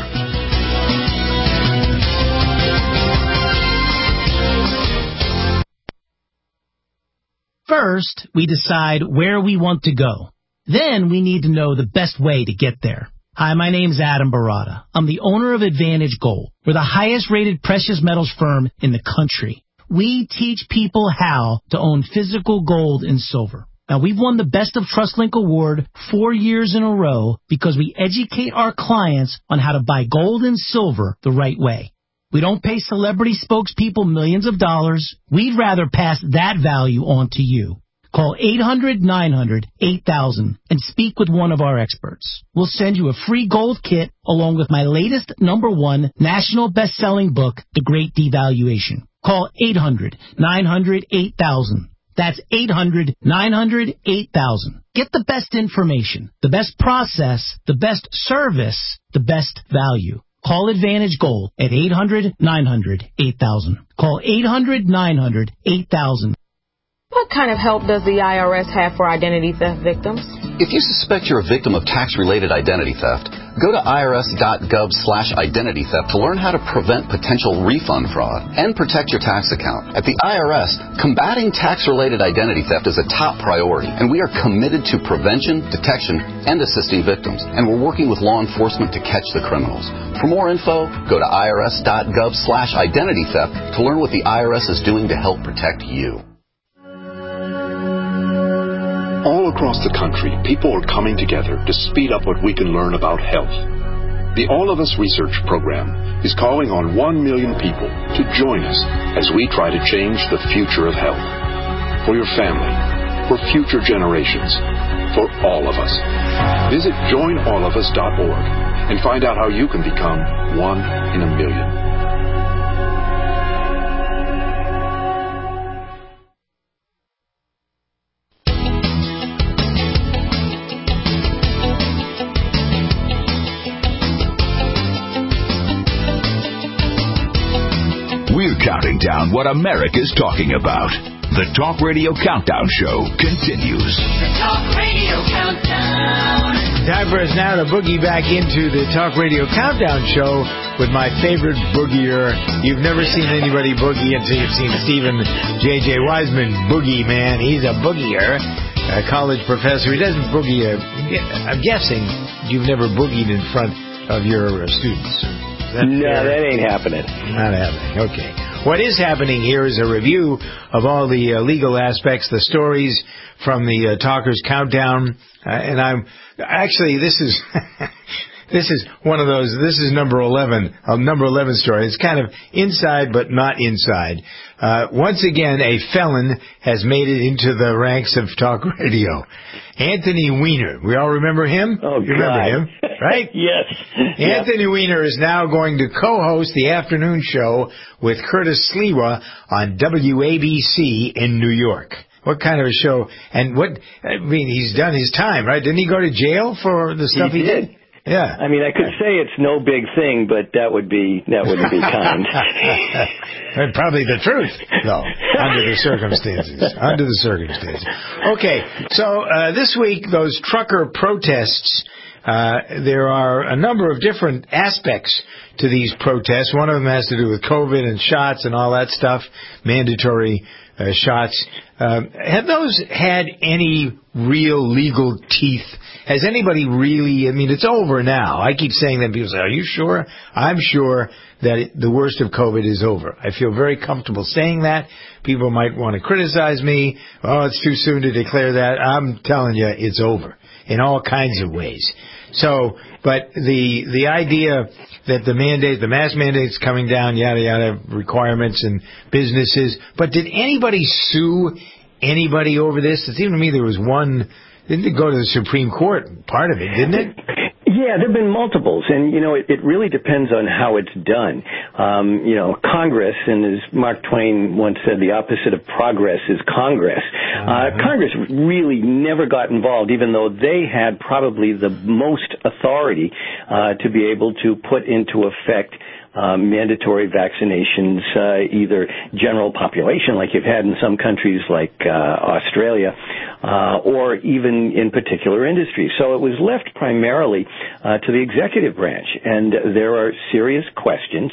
First, we decide where we want to go. Then we need to know the best way to get there. Hi, my name's Adam Barada. I'm the owner of Advantage Gold. We're the highest rated precious metals firm in the country. We teach people how to own physical gold and silver. Now, we've won the Best of TrustLink Award four years in a row because we educate our clients on how to buy gold and silver the right way. We don't pay celebrity spokespeople millions of dollars. We'd rather pass that value on to you. Call eight hundred nine hundred eight thousand and speak with one of our experts. We'll send you a free gold kit along with my latest number one national best-selling book, The Great Devaluation. Call eight hundred nine hundred eight thousand. That's eight hundred nine hundred eight thousand. Get the best information, the best process, the best service, the best value. Call Advantage Gold at eight hundred nine hundred eight thousand. Call eight hundred nine hundred eight thousand. What kind of help does the I R S have for identity theft victims? If you suspect you're a victim of tax-related identity theft, go to irs.gov slash identity theft to learn how to prevent potential refund fraud and protect your tax account. At the I R S, combating tax-related identity theft is a top priority, and we are committed to prevention, detection, and assisting victims. And we're working with law enforcement to catch the criminals. For more info, go to irs.gov slash identity theft to learn what the I R S is doing to help protect you. All across the country, people are coming together to speed up what we can learn about health. The All of Us Research Program is calling on one million people to join us as we try to change the future of health. For your family, for future generations, for all of us. Visit join all of us dot org and find out how you can become one in a million. Counting down what America's talking about. The Talk Radio Countdown Show continues. The Talk Radio Countdown. Time for us now to boogie back into the Talk Radio Countdown Show with my favorite boogier. You've never seen anybody boogie until you've seen Stephen J J. Wiseman boogie, man. He's a boogier, a college professor. He doesn't boogie. A, I'm guessing you've never boogied in front of your students. That no, fair? That ain't happening. Not happening. Okay. What is happening here is a review of all the uh, legal aspects, the stories from the uh, Talkers Countdown, uh, and I'm actually this is this is one of those. This is number eleven, a number eleven story. It's kind of inside, but not inside. Uh, once again, a felon has made it into the ranks of talk radio. Anthony Weiner. We all remember him? Oh, you remember God. him, right? Yes. Anthony yeah. Weiner is now going to co-host the afternoon show with Curtis Sliwa on W A B C in New York. What kind of a show? And what, I mean, he's done his time, right? Didn't he go to jail for the stuff he, he did? did? Yeah. I mean, I could say it's no big thing, but that would be, that wouldn't be kind. Probably the truth, though, under the circumstances. Under the circumstances. Okay, so uh, this week, those trucker protests, uh, there are a number of different aspects to these protests. One of them has to do with COVID and shots and all that stuff, mandatory uh, shots. Um, have those had any real legal teeth? Has anybody really, I mean, it's over now. I keep saying that. People say, are you sure? I'm sure that it, the worst of COVID is over. I feel very comfortable saying that. People might want to criticize me. Oh, it's too soon to declare that. I'm telling you, it's over. in all kinds of ways. So, but the the idea that the mandate, the mask mandate's coming down, yada yada, requirements and businesses. But did anybody sue anybody over this? It seemed to me there was one. Didn't it go to the Supreme Court? Part of it, didn't it? Yeah, there have been multiples, and, you know, it, it really depends on how it's done. Um, you know, Congress, and as Mark Twain once said, the opposite of progress is Congress. Uh, Congress really never got involved, even though they had probably the most authority uh, to be able to put into effect Um, mandatory vaccinations, uh, either general population like you've had in some countries like uh, Australia, uh, or even in particular industries. So it was left primarily uh, to the executive branch, and there are serious questions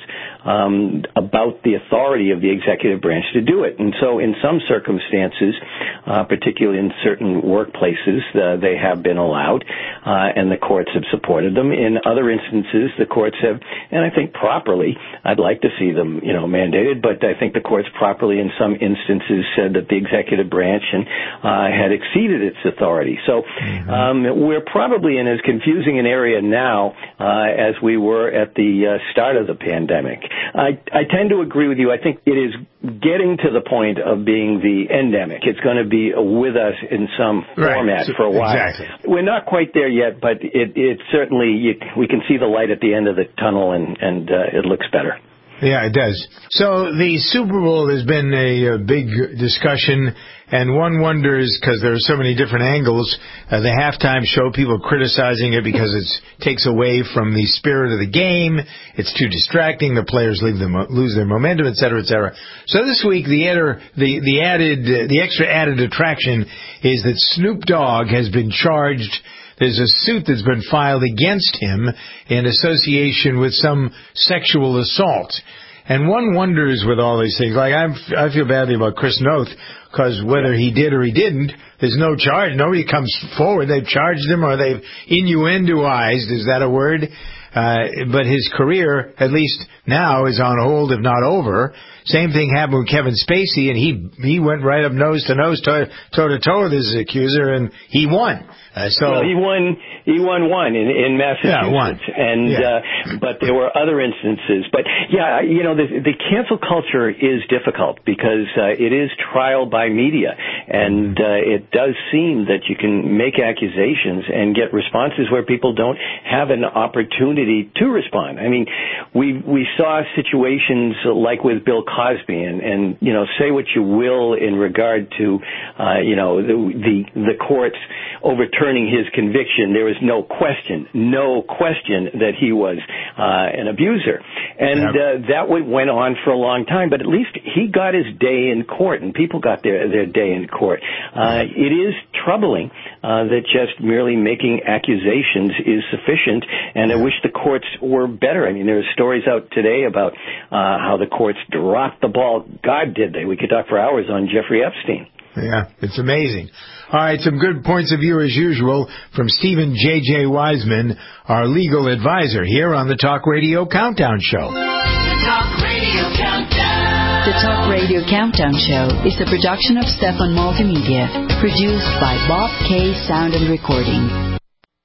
um, about the authority of the executive branch to do it. And so in some circumstances, uh, particularly in certain workplaces, uh, they have been allowed, uh, and the courts have supported them. In other instances, the courts have, and I think properly, I'd like to see them, you know, mandated, but I think the courts properly in some instances said that the executive branch and, uh, had exceeded its authority. So mm-hmm. um, we're probably in as confusing an area now uh, as we were at the uh, start of the pandemic. I, I tend to agree with you. I think it is getting to the point of being the endemic. It's going to be with us in some right. format so, for a while. Exactly. We're not quite there yet, but it, it certainly, you, we can see the light at the end of the tunnel, and, and uh, it looks better. Yeah, it does. So the Super Bowl has been a, a big discussion, and one wonders, because there are so many different angles, uh, the halftime show, people criticizing it because it takes away from the spirit of the game, it's too distracting, the players leave them, lose their momentum, et cetera, et cetera. So this week, the, eder, the, the added, uh, the extra added attraction is that Snoop Dogg has been charged. There's a suit that's been filed against him in association with some sexual assault. And one wonders with all these things, like I'm, I feel badly about Chris Noth, because whether he did or he didn't, there's no charge. Nobody comes forward. They've charged him or they've innuendoized, is that a word? Uh, but his career, at least now, is on hold, if not over. Same thing happened with Kevin Spacey, and he he went right up nose to nose, toe to toe with his accuser, and he won. Uh, so well, he won. He won one in, in Massachusetts, yeah, one. and yeah. uh, but there were other instances. But yeah, you know, the, the cancel culture is difficult because uh, it is trial by media, and uh, it does seem that you can make accusations and get responses where people don't have an opportunity to respond. I mean, we we saw situations like with Bill Cosby, and, and you know, say what you will in regard to uh, you know the, the the courts overturning his conviction. There was no question, no question that he was uh, an abuser, and yep. uh, that went on for a long time. But at least he got his day in court, and people got their their day in court. Uh, it is troubling uh, that just merely making accusations is sufficient, and I wish the courts were better. I mean, there are stories out today about uh, how the courts dropped the ball. God, did they? We could talk for hours on Jeffrey Epstein. Yeah, it's amazing. All right, some good points of view as usual from Stephen J J. Wiseman, our legal advisor here on the Talk Radio Countdown Show. The Talk Radio Countdown. The Talk Radio Countdown Show is a production of Stefan Multimedia, produced by Bob K. Sound and Recording.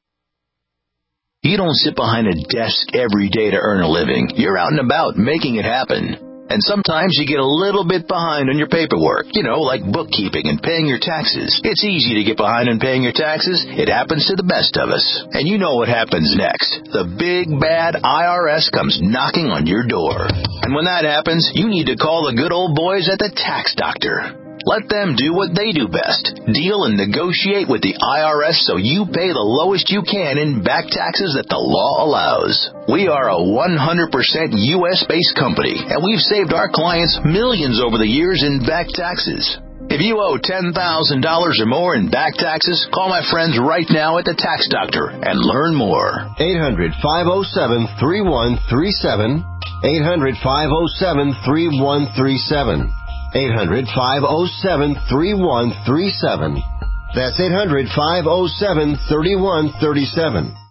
You don't sit behind a desk every day to earn a living. You're out and about making it happen. And sometimes you get a little bit behind on your paperwork, you know, like bookkeeping and paying your taxes. It's easy to get behind on paying your taxes. It happens to the best of us. And you know what happens next. The big, bad I R S comes knocking on your door. And when that happens, you need to call the good old boys at the Tax Doctor. Let them do what they do best. Deal and negotiate with the I R S so you pay the lowest you can in back taxes that the law allows. We are a one hundred percent U S-based company, and we've saved our clients millions over the years in back taxes. If you owe ten thousand dollars or more in back taxes, call my friends right now at the Tax Doctor and learn more. eight hundred, five oh seven, three one three seven. eight hundred, five oh seven, three one three seven. eight hundred, five oh seven, three one three seven. That's eight hundred, five oh seven, three one three seven.